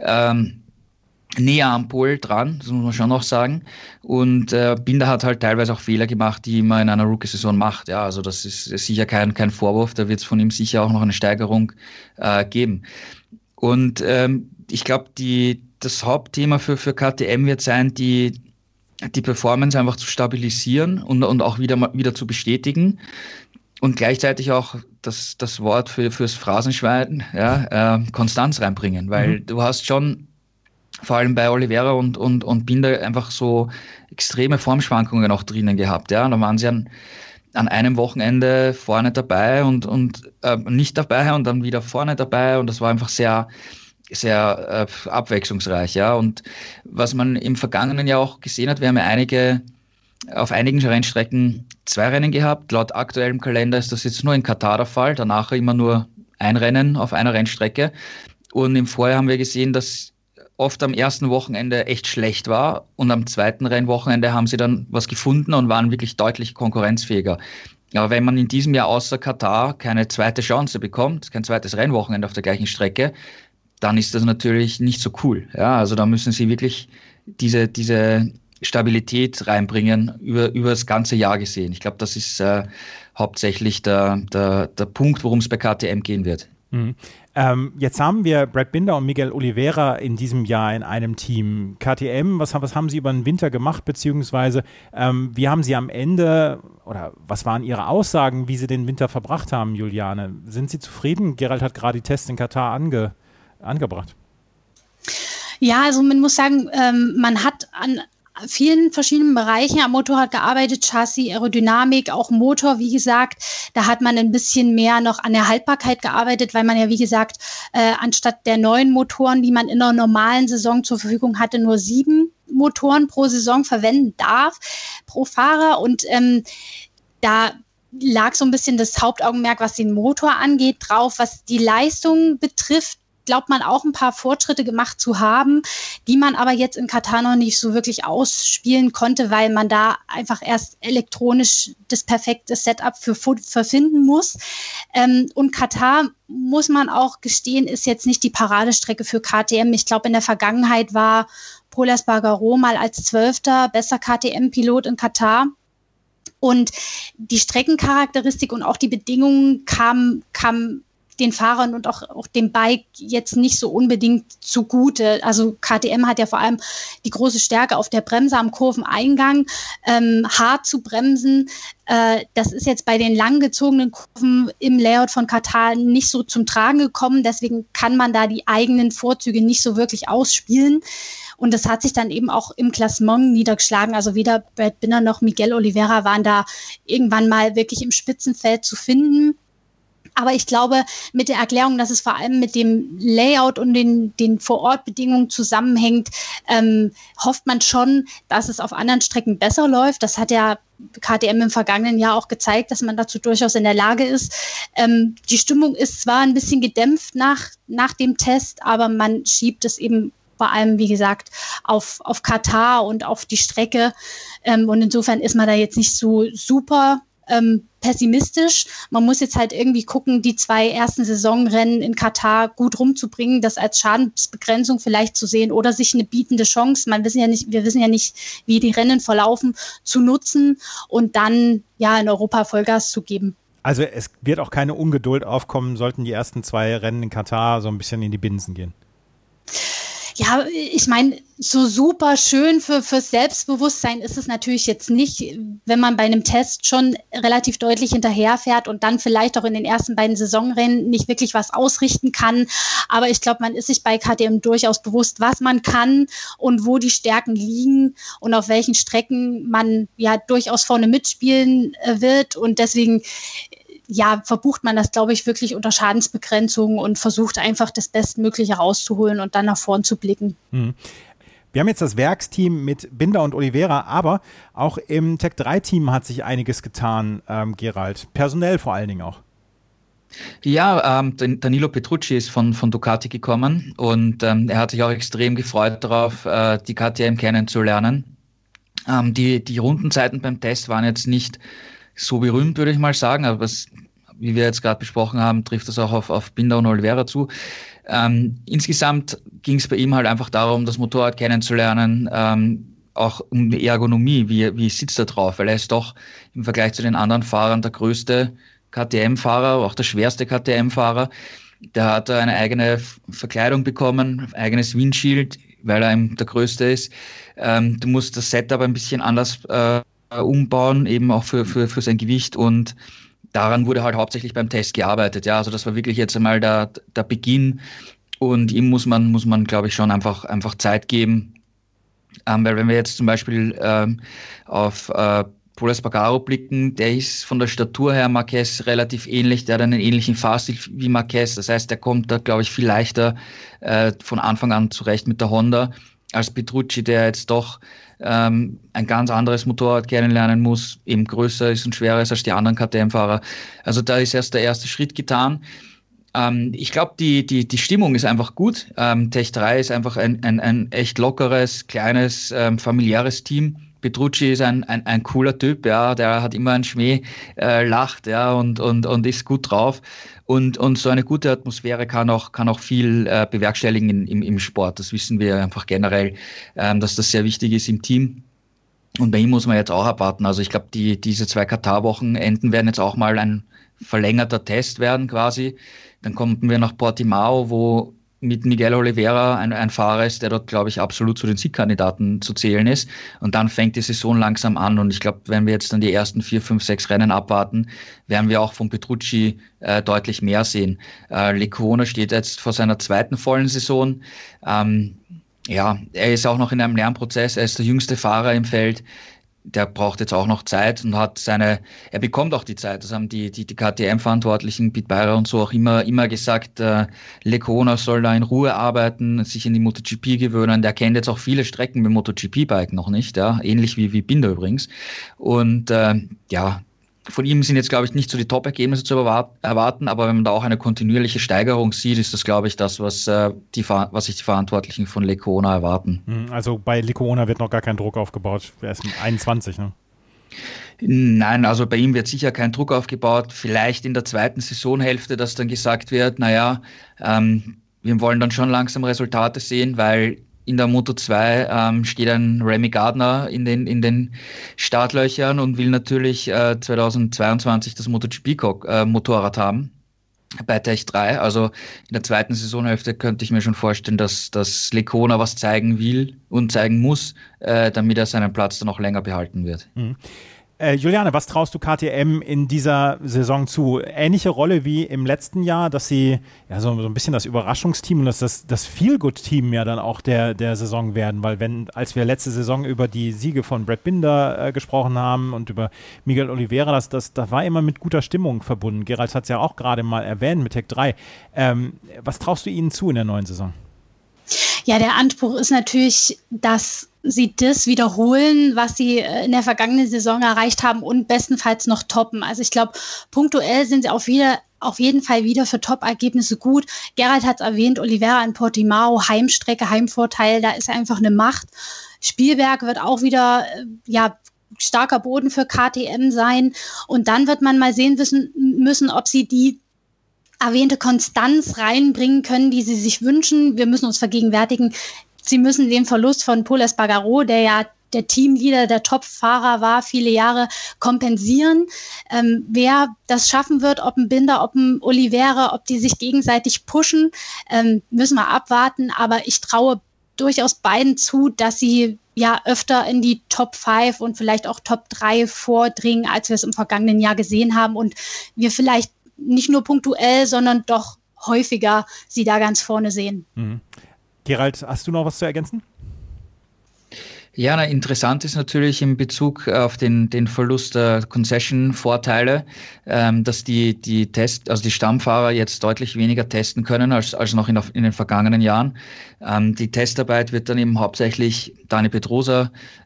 näher am Pol dran, das muss man schon noch sagen. Und Binder hat halt teilweise auch Fehler gemacht, die man in einer Rookie-Saison macht. Ja, also das ist sicher kein Vorwurf, da wird es von ihm sicher auch noch eine Steigerung geben. Und ich glaube, das Hauptthema für KTM wird sein, die Performance einfach zu stabilisieren und auch wieder zu bestätigen. Und gleichzeitig auch das Wort fürs Phrasenschwein, ja, Konstanz reinbringen, weil du hast schon vor allem bei Oliveira und Binder einfach so extreme Formschwankungen auch drinnen gehabt. Ja? Da waren sie an einem Wochenende vorne dabei und nicht dabei und dann wieder vorne dabei und das war einfach sehr, sehr abwechslungsreich. Ja? Und was man im vergangenen Jahr auch gesehen hat, wir haben ja auf einigen Rennstrecken 2 Rennen gehabt. Laut aktuellem Kalender ist das jetzt nur in Katar der Fall, danach immer nur ein Rennen auf einer Rennstrecke. Und im Vorjahr haben wir gesehen, dass oft am ersten Wochenende echt schlecht war und am zweiten Rennwochenende haben sie dann was gefunden und waren wirklich deutlich konkurrenzfähiger. Aber wenn man in diesem Jahr außer Katar keine zweite Chance bekommt, kein zweites Rennwochenende auf der gleichen Strecke, dann ist das natürlich nicht so cool. Ja, also da müssen sie wirklich diese Stabilität reinbringen über das ganze Jahr gesehen. Ich glaube, das ist hauptsächlich der Punkt, worum es bei KTM gehen wird. Mhm. Jetzt haben wir Brad Binder und Miguel Oliveira in diesem Jahr in einem Team. KTM, was haben Sie über den Winter gemacht, beziehungsweise wie haben Sie am Ende oder was waren Ihre Aussagen, wie Sie den Winter verbracht haben, Juliane? Sind Sie zufrieden? Gerald hat gerade die Tests in Katar angebracht. Ja, also man muss sagen, man hat an vielen verschiedenen Bereichen am Motorrad gearbeitet, Chassis, Aerodynamik, auch Motor, wie gesagt. Da hat man ein bisschen mehr noch an der Haltbarkeit gearbeitet, weil man ja, wie gesagt, anstatt der 9 Motoren, die man in einer normalen Saison zur Verfügung hatte, nur 7 Motoren pro Saison verwenden darf, pro Fahrer. Und da lag so ein bisschen das Hauptaugenmerk, was den Motor angeht, drauf. Was die Leistung betrifft, glaubt man auch ein paar Fortschritte gemacht zu haben, die man aber jetzt in Katar noch nicht so wirklich ausspielen konnte, weil man da einfach erst elektronisch das perfekte Setup für finden muss. Und Katar, muss man auch gestehen, ist jetzt nicht die Paradestrecke für KTM. Ich glaube, in der Vergangenheit war Pol Espargaro mal als 12. bester KTM-Pilot in Katar. Und die Streckencharakteristik und auch die Bedingungen kam den Fahrern und auch dem Bike jetzt nicht so unbedingt zugute. Also KTM hat ja vor allem die große Stärke auf der Bremse am Kurveneingang, hart zu bremsen. Das ist jetzt bei den langgezogenen Kurven im Layout von Katar nicht so zum Tragen gekommen. Deswegen kann man da die eigenen Vorzüge nicht so wirklich ausspielen. Und das hat sich dann eben auch im Klassement niedergeschlagen. Also weder Brad Binder noch Miguel Oliveira waren da irgendwann mal wirklich im Spitzenfeld zu finden. Aber ich glaube, mit der Erklärung, dass es vor allem mit dem Layout und den Vor-Ort-Bedingungen zusammenhängt, hofft man schon, dass es auf anderen Strecken besser läuft. Das hat ja KTM im vergangenen Jahr auch gezeigt, dass man dazu durchaus in der Lage ist. Die Stimmung ist zwar ein bisschen gedämpft nach dem Test, aber man schiebt es eben vor allem, wie gesagt, auf Katar und auf die Strecke. Und insofern ist man da jetzt nicht so super pessimistisch. Man muss jetzt halt irgendwie gucken, die 2 ersten Saisonrennen in Katar gut rumzubringen, das als Schadensbegrenzung vielleicht zu sehen oder sich eine bietende Chance, wir wissen ja nicht, wie die Rennen verlaufen, zu nutzen und dann ja in Europa Vollgas zu geben. Also es wird auch keine Ungeduld aufkommen, sollten die ersten 2 Rennen in Katar so ein bisschen in die Binsen gehen. Ja, ich meine, so super schön fürs Selbstbewusstsein ist es natürlich jetzt nicht, wenn man bei einem Test schon relativ deutlich hinterherfährt und dann vielleicht auch in den ersten beiden Saisonrennen nicht wirklich was ausrichten kann. Aber ich glaube, man ist sich bei KTM durchaus bewusst, was man kann und wo die Stärken liegen und auf welchen Strecken man ja durchaus vorne mitspielen wird. Und deswegen verbucht man das, glaube ich, wirklich unter Schadensbegrenzung und versucht einfach das Bestmögliche rauszuholen und dann nach vorn zu blicken. Wir haben jetzt das Werksteam mit Binder und Oliveira, aber auch im Tech3-Team hat sich einiges getan, Gerald. Personell vor allen Dingen auch. Ja, Danilo Petrucci ist von Ducati gekommen und er hat sich auch extrem gefreut darauf, die KTM kennenzulernen. Die Rundenzeiten beim Test waren jetzt nicht so berühmt, würde ich mal sagen, aber wie wir jetzt gerade besprochen haben, trifft das auch auf Binder und Oliveira zu. Insgesamt ging es bei ihm halt einfach darum, das Motorrad kennenzulernen, auch um die Ergonomie, wie sitzt er drauf, weil er ist doch im Vergleich zu den anderen Fahrern der größte KTM-Fahrer, auch der schwerste KTM-Fahrer. Der hat eine eigene Verkleidung bekommen, eigenes Windschild, weil er der größte ist. Du musst das Setup ein bisschen anders umbauen, eben auch für sein Gewicht, und daran wurde halt hauptsächlich beim Test gearbeitet. Ja, also das war wirklich jetzt einmal der Beginn, und ihm muss man, glaube ich, schon einfach Zeit geben, weil wenn wir jetzt zum Beispiel auf Pol Espargaro blicken, der ist von der Statur her Marquez relativ ähnlich, der hat einen ähnlichen Fahrstil wie Marquez, das heißt, der kommt da, glaube ich, viel leichter von Anfang an zurecht mit der Honda als Petrucci, der jetzt doch ein ganz anderes Motorrad kennenlernen muss, eben größer ist und schwerer ist als die anderen KTM-Fahrer. Also da ist erst der erste Schritt getan. Ich glaube, die Stimmung ist einfach gut. Tech 3 ist einfach ein echt lockeres, kleines, familiäres Team. Petrucci ist ein cooler Typ, ja, der hat immer einen Schmäh, lacht, ja, und ist gut drauf. Und so eine gute Atmosphäre kann auch viel bewerkstelligen im Sport. Das wissen wir einfach generell, dass das sehr wichtig ist im Team. Und bei ihm muss man jetzt auch abwarten. Also ich glaube, diese 2 Katar-Wochenenden werden jetzt auch mal ein verlängerter Test werden quasi. Dann kommen wir nach Portimao, wo mit Miguel Oliveira ein Fahrer ist, der dort, glaube ich, absolut zu den Siegkandidaten zu zählen ist. Und dann fängt die Saison langsam an. Und ich glaube, wenn wir jetzt dann die ersten 4, 5, 6 Rennen abwarten, werden wir auch von Petrucci deutlich mehr sehen. Lecona steht jetzt vor seiner 2. vollen Saison. Er ist auch noch in einem Lernprozess. Er ist der jüngste Fahrer im Feld. Der braucht jetzt auch noch Zeit und er bekommt auch die Zeit. Das haben die KTM-Verantwortlichen, Pete Beirer und so auch immer gesagt, Lecona soll da in Ruhe arbeiten, sich in die MotoGP gewöhnen. Der kennt jetzt auch viele Strecken mit MotoGP-Bike noch nicht, ja, ähnlich wie Binder übrigens. Und von ihm sind jetzt, glaube ich, nicht so die Top-Ergebnisse zu erwarten, aber wenn man da auch eine kontinuierliche Steigerung sieht, ist das, glaube ich, das, was sich die Verantwortlichen von Lecona erwarten. Also bei Lecona wird noch gar kein Druck aufgebaut, er ist 21, ne? Nein, also bei ihm wird sicher kein Druck aufgebaut, vielleicht in der 2. Saisonhälfte, dass dann gesagt wird, wir wollen dann schon langsam Resultate sehen, weil in der Moto 2 steht ein Remy Gardner in den Startlöchern und will natürlich 2022 das MotoGP-Motorrad haben bei Tech 3. Also in der 2. Saisonhälfte könnte ich mir schon vorstellen, dass Lecona was zeigen will und zeigen muss, damit er seinen Platz dann auch länger behalten wird. Juliane, was traust du KTM in dieser Saison zu? Ähnliche Rolle wie im letzten Jahr, dass sie so ein bisschen das Überraschungsteam und das Feel-Good-Team ja dann auch der Saison werden, weil als wir letzte Saison über die Siege von Brad Binder gesprochen haben und über Miguel Oliveira, das war immer mit guter Stimmung verbunden. Gerald hat es ja auch gerade mal erwähnt mit Tech 3. Was traust du ihnen zu in der neuen Saison? Ja, der Anspruch ist natürlich, dass sie das wiederholen, was sie in der vergangenen Saison erreicht haben und bestenfalls noch toppen. Also ich glaube, punktuell sind sie auf jeden Fall wieder für Top-Ergebnisse gut. Gerald hat es erwähnt, Oliveira in Portimao, Heimstrecke, Heimvorteil, da ist einfach eine Macht. Spielberg wird auch wieder, starker Boden für KTM sein. Und dann wird man mal sehen müssen, ob sie die erwähnte Konstanz reinbringen können, die sie sich wünschen. Wir müssen uns vergegenwärtigen, sie müssen den Verlust von Pol Espargaro, der ja der Teamleader, der Top-Fahrer war, viele Jahre kompensieren. Wer das schaffen wird, ob ein Binder, ob ein Oliveira, ob die sich gegenseitig pushen, müssen wir abwarten. Aber ich traue durchaus beiden zu, dass sie ja öfter in die Top 5 und vielleicht auch Top 3 vordringen, als wir es im vergangenen Jahr gesehen haben. Und wir vielleicht nicht nur punktuell, sondern doch häufiger sie da ganz vorne sehen. Mhm. Gerald, hast du noch was zu ergänzen? Ja, interessant ist natürlich in Bezug auf den Verlust der Concession-Vorteile, dass die Stammfahrer jetzt deutlich weniger testen können als noch in den vergangenen Jahren. Die Testarbeit wird dann eben hauptsächlich Dani Pedrosa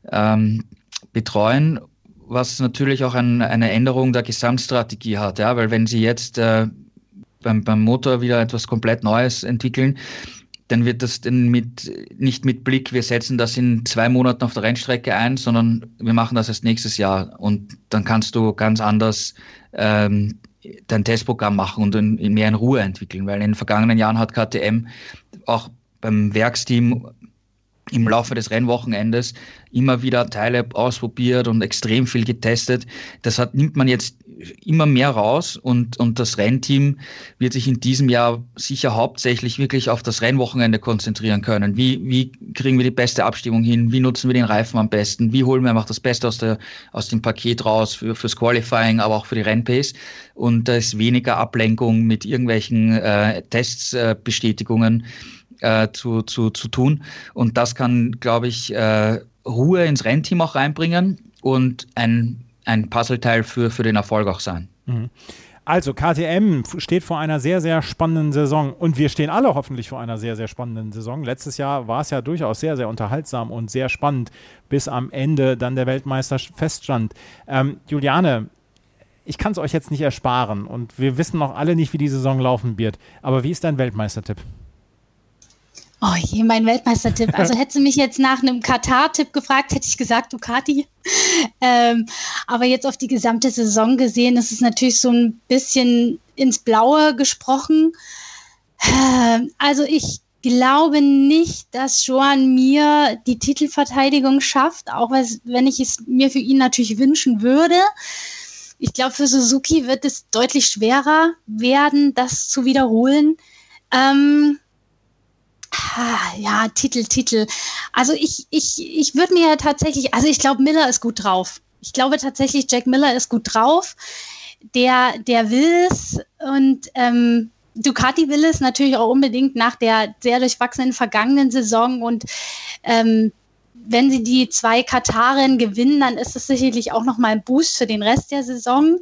betreuen, was natürlich auch eine Änderung der Gesamtstrategie hat, ja, weil wenn sie jetzt beim Motor wieder etwas komplett Neues entwickeln, dann wird das nicht mit Blick, wir setzen das in 2 Monaten auf der Rennstrecke ein, sondern wir machen das erst nächstes Jahr. Und dann kannst du ganz anders dein Testprogramm machen und mehr in Ruhe entwickeln. Weil in den vergangenen Jahren hat KTM auch beim Werksteam im Laufe des Rennwochenendes immer wieder Teile ausprobiert und extrem viel getestet. Nimmt man jetzt immer mehr raus und das Rennteam wird sich in diesem Jahr sicher hauptsächlich wirklich auf das Rennwochenende konzentrieren können. Wie kriegen wir die beste Abstimmung hin? Wie nutzen wir den Reifen am besten? Wie holen wir einfach das Beste aus dem Paket raus fürs Qualifying, aber auch für die Rennpace? Und da ist weniger Ablenkung mit irgendwelchen Testbestätigungen zu tun. Und das kann, glaube ich, Ruhe ins Rennteam auch reinbringen und ein Puzzleteil für den Erfolg auch sein. Also KTM steht vor einer sehr, sehr spannenden Saison und wir stehen alle hoffentlich vor einer sehr, sehr spannenden Saison. Letztes Jahr war es ja durchaus sehr, sehr unterhaltsam und sehr spannend, bis am Ende dann der Weltmeister feststand. Juliane, ich kann es euch jetzt nicht ersparen und wir wissen noch alle nicht, wie die Saison laufen wird, aber wie ist dein Weltmeistertipp? Oh je, mein Weltmeistertipp. Also hättest du mich jetzt nach einem Katar-Tipp gefragt, hätte ich gesagt Ducati. Aber jetzt auf die gesamte Saison gesehen, ist es natürlich so ein bisschen ins Blaue gesprochen. Also ich glaube nicht, dass Joan Mir die Titelverteidigung schafft, auch wenn ich es mir für ihn natürlich wünschen würde. Ich glaube, für Suzuki wird es deutlich schwerer werden, das zu wiederholen. Ja, Titel. Also ich würde mir tatsächlich, also ich glaube, Miller ist gut drauf. Ich glaube tatsächlich, Jack Miller ist gut drauf. Der will es und Ducati will es natürlich auch unbedingt nach der sehr durchwachsenen vergangenen Saison und wenn sie die 2 Katar-Rennen gewinnen, dann ist es sicherlich auch nochmal ein Boost für den Rest der Saison.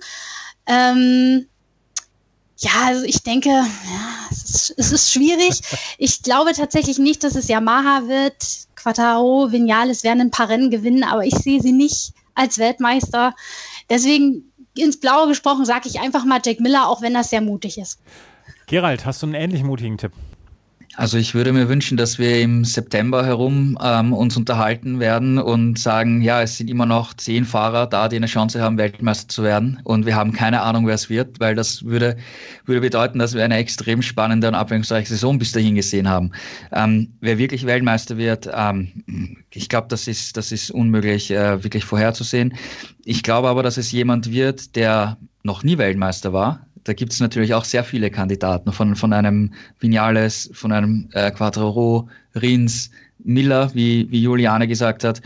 Ja, also ich denke, ja, es ist schwierig. Ich glaube tatsächlich nicht, dass es Yamaha wird. Quartararo, Viñales werden ein paar Rennen gewinnen, aber ich sehe sie nicht als Weltmeister. Deswegen ins Blaue gesprochen sage ich einfach mal Jack Miller, auch wenn das sehr mutig ist. Gerald, hast du einen ähnlich mutigen Tipp? Also ich würde mir wünschen, dass wir im September herum uns unterhalten werden und sagen, ja, es sind immer noch 10 Fahrer da, die eine Chance haben, Weltmeister zu werden. Und wir haben keine Ahnung, wer es wird, weil das würde bedeuten, dass wir eine extrem spannende und abwechslungsreiche Saison bis dahin gesehen haben. Wer wirklich Weltmeister wird, ich glaube, das ist unmöglich wirklich vorherzusehen. Ich glaube aber, dass es jemand wird, der noch nie Weltmeister war. Da gibt es natürlich auch sehr viele Kandidaten, von einem Viñales, von einem Quartararo, Rins, Miller, wie Juliane gesagt hat.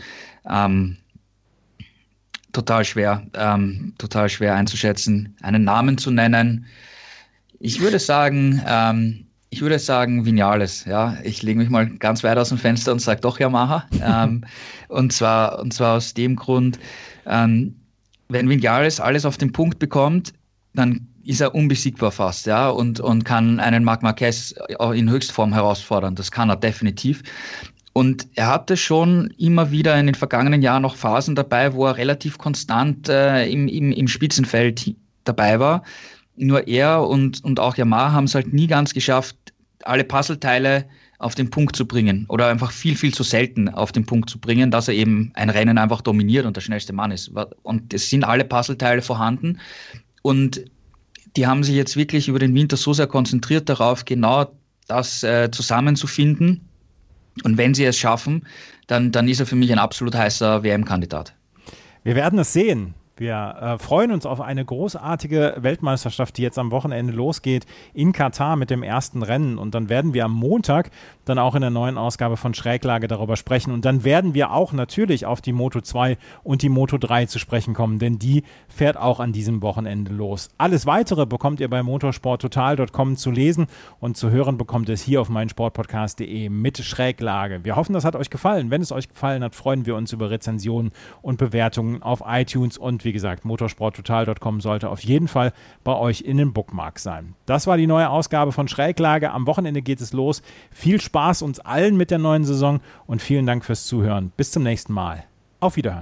Total schwer einzuschätzen, einen Namen zu nennen. Ich würde sagen Viñales. Ja, ich lege mich mal ganz weit aus dem Fenster und sage doch Yamaha. Und zwar aus dem Grund, wenn Viñales alles auf den Punkt bekommt, dann ist er unbesiegbar fast, ja, und kann einen Marc Marquez in Höchstform herausfordern. Das kann er definitiv. Und er hatte schon immer wieder in den vergangenen Jahren noch Phasen dabei, wo er relativ konstant im Spitzenfeld dabei war. Nur er und auch Yamaha haben es halt nie ganz geschafft, alle Puzzleteile auf den Punkt zu bringen oder einfach viel, viel zu selten auf den Punkt zu bringen, dass er eben ein Rennen einfach dominiert und der schnellste Mann ist. Und es sind alle Puzzleteile vorhanden und die haben sich jetzt wirklich über den Winter so sehr konzentriert darauf, genau das zusammenzufinden. Und wenn sie es schaffen, dann ist er für mich ein absolut heißer WM-Kandidat. Wir werden es sehen. Wir freuen uns auf eine großartige Weltmeisterschaft, die jetzt am Wochenende losgeht in Katar mit dem ersten Rennen. Und dann werden wir am Montag dann auch in der neuen Ausgabe von Schräglage darüber sprechen. Und dann werden wir auch natürlich auf die Moto2 und die Moto3 zu sprechen kommen, denn die fährt auch an diesem Wochenende los. Alles Weitere bekommt ihr bei motorsporttotal.com zu lesen und zu hören bekommt es hier auf meinsportpodcast.de mit Schräglage. Wir hoffen, das hat euch gefallen. Wenn es euch gefallen hat, freuen wir uns über Rezensionen und Bewertungen auf iTunes und wie gesagt, motorsporttotal.com sollte auf jeden Fall bei euch in den Bookmarks sein. Das war die neue Ausgabe von Schräglage. Am Wochenende geht es los. Viel Spaß uns allen mit der neuen Saison und vielen Dank fürs Zuhören. Bis zum nächsten Mal. Auf Wiederhören.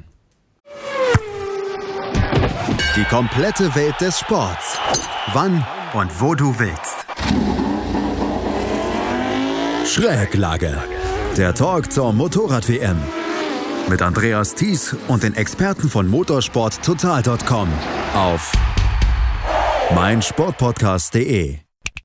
Die komplette Welt des Sports. Wann und wo du willst. Schräglage. Der Talk zur Motorrad-WM. Mit Andreas Thies und den Experten von motorsporttotal.com auf meinsportpodcast.de.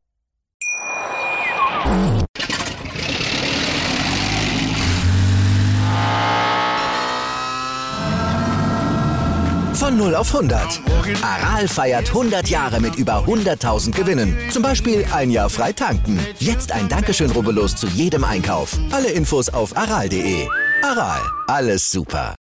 Von 0 auf 100. Aral feiert 100 Jahre mit über 100.000 Gewinnen. Zum Beispiel ein Jahr frei tanken. Jetzt ein Dankeschön, rubbellos zu jedem Einkauf. Alle Infos auf aral.de. Aral, alles super.